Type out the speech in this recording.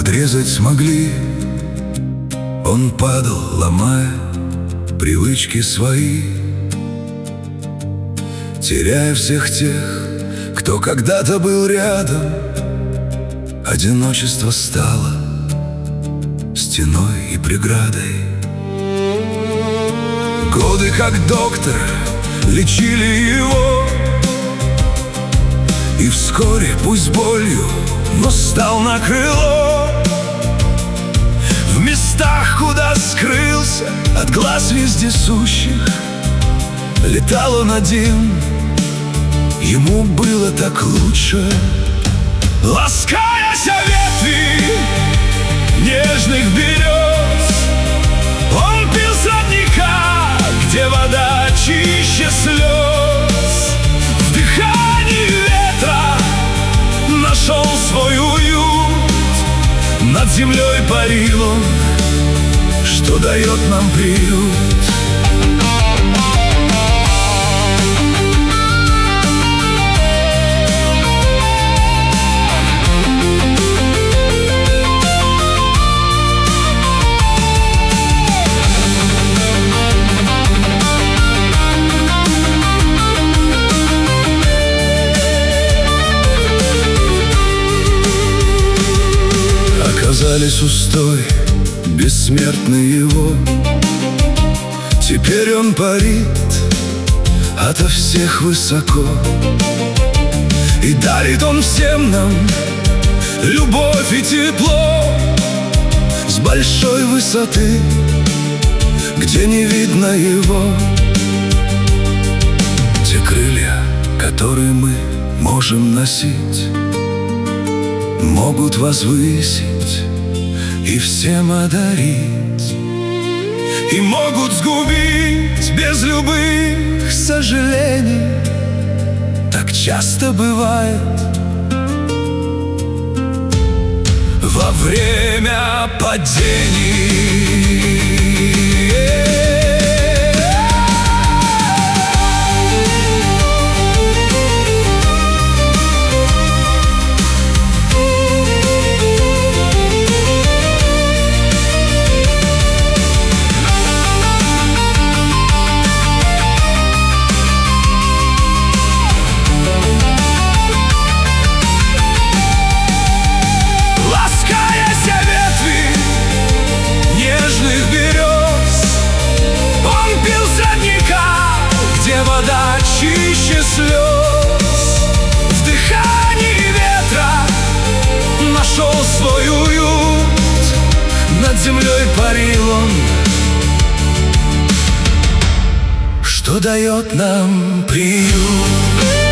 подрезать смогли. Он падал, ломая привычки свои, теряя всех тех, кто когда-то был рядом. Одиночество стало стеной и преградой. Годы, как доктор, лечили его, и вскоре, пусть болью, но стал на крыло. В местах, куда скрылся от глаз вездесущих, летал он один, ему было так лучше. Ласкаясь о ветви нежных берез, он пил с родника, где вода чище слез. В дыхании ветра нашел свой уют, над землей парил он, что дает нам приют. Оказались устой бессмертный его. Теперь он парит ото всех высоко, и дарит он всем нам любовь и тепло с большой высоты, где не видно его. Те крылья, которые мы можем носить, могут возвысить и всем одарить, и могут сгубить без любых сожалений. Так часто бывает во время падений. Вода чище слез, в дыхании ветра нашел свой уют, над землей парил он, что дает нам приют.